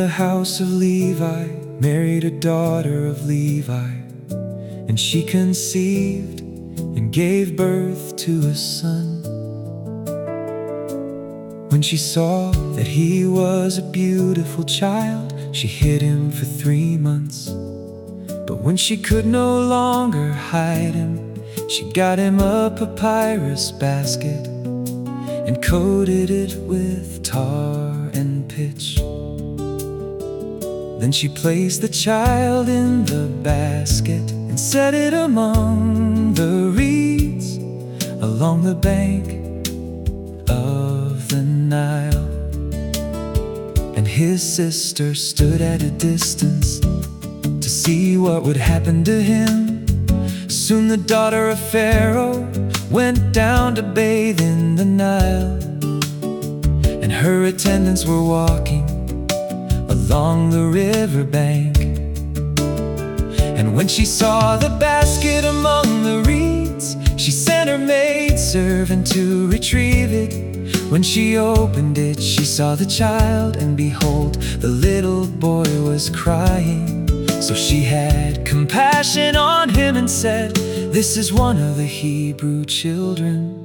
the house of Levi married a daughter of Levi, and she conceived and gave birth to a son. When she saw that he was a beautiful child, she hid him for 3 months. But when she could no longer hide him, she got him a papyrus basket and coated it with tar and pitch. Then she placed the child in the basket and set it among the reeds along the bank of the Nile. And his sister stood at a distance to see what would happen to him. Soon the daughter of Pharaoh went down to bathe in the Nile, and her attendants were walking along the river bank. And when she saw the basket among the reeds, she sent her maidservant to retrieve it. When she opened it, she saw the child, and behold, the little boy was crying. So she had compassion on him and said, "This is one of the Hebrew children."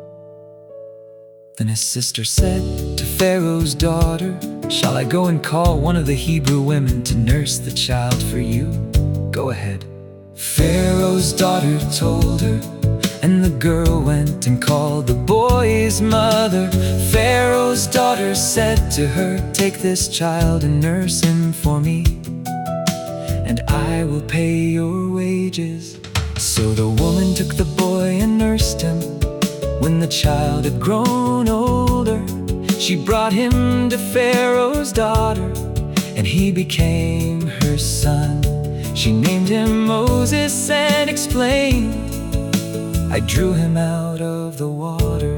Then his sister said to Pharaoh's daughter, "Shall I go and call one of the Hebrew women to nurse the child for you? Go ahead." Pharaoh's daughter told her, and the girl went and called the boy's mother. Pharaoh's daughter said to her, "Take this child and nurse him for me, and I will pay your wages." So the woman took the boy and nursed him. When the child had grown older, she brought him to Pharaoh's daughter, and he became her son. She named him Moses and explained, "I drew him out of the water."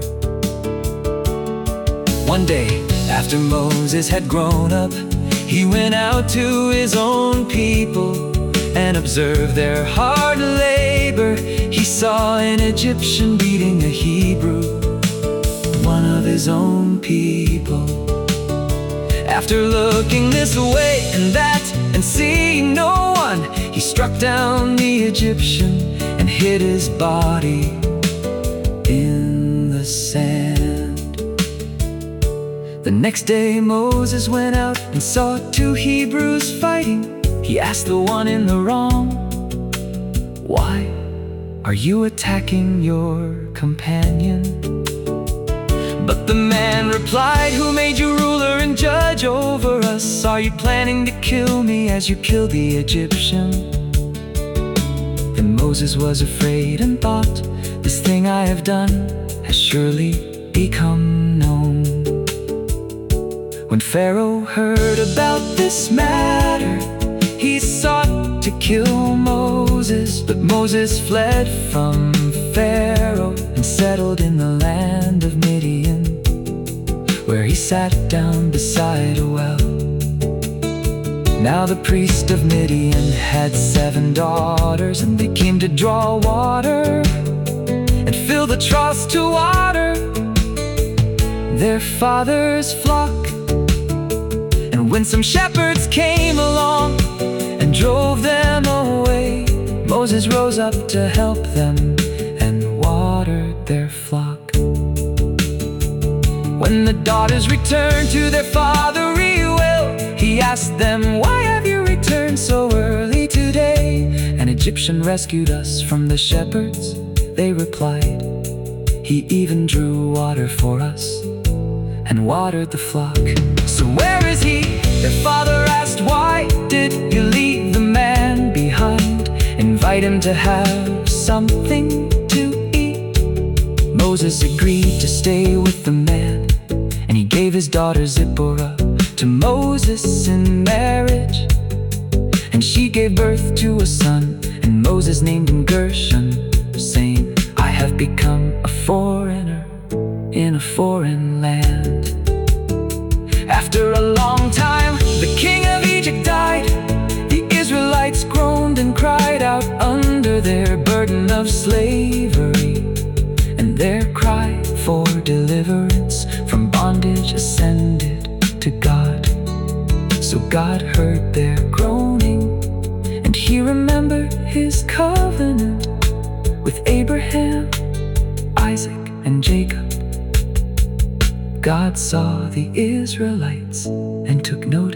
One day, after Moses had grown up, he went out to his own people and observed their hard labor. He saw an Egyptian beating a Hebrew, one of his own people. After looking this way and that and seeing no one, he struck down the Egyptian and hid his body in the sand. The next day Moses went out and saw 2 Hebrews fighting. He asked the one in the wrong, "Why are you attacking your companion?" But the man replied, "Who made you ruler and judge over us? Are you planning to kill me as you killed the Egyptian?" Then Moses was afraid and thought, "This thing I have done has surely become known." When Pharaoh heard about this matter, he sought to kill Moses. But Moses fled from Pharaoh and settled in the land of Midian, where he sat down beside a well. Now the priest of Midian had 7 daughters, and they came to draw water and fill the troughs to water their father's flock. And when some shepherds came along and drove them away, Moses rose up to help them and watered their flock. When the daughters returned to their fatherly will, he asked them, "Why have you returned so early today? An Egyptian rescued us from the shepherds," they replied. "He even drew water for us and watered the flock." "So where is he?" their father asked. "Why did you leave the man behind? Invite him to have something to eat." Moses agreed to stay with the man, and he gave his daughter Zipporah to Moses in marriage. And she gave birth to a son, and Moses named him Gershon, saying, "I have become a foreigner in a foreign land." After a long time, the king of Egypt died. The Israelites groaned and cried out under their burden of slavery, and their cry for deliverance from bondage ascended to God. So God heard their groaning, and He remembered His covenant with Abraham, Isaac, and Jacob. God saw the Israelites and took notice.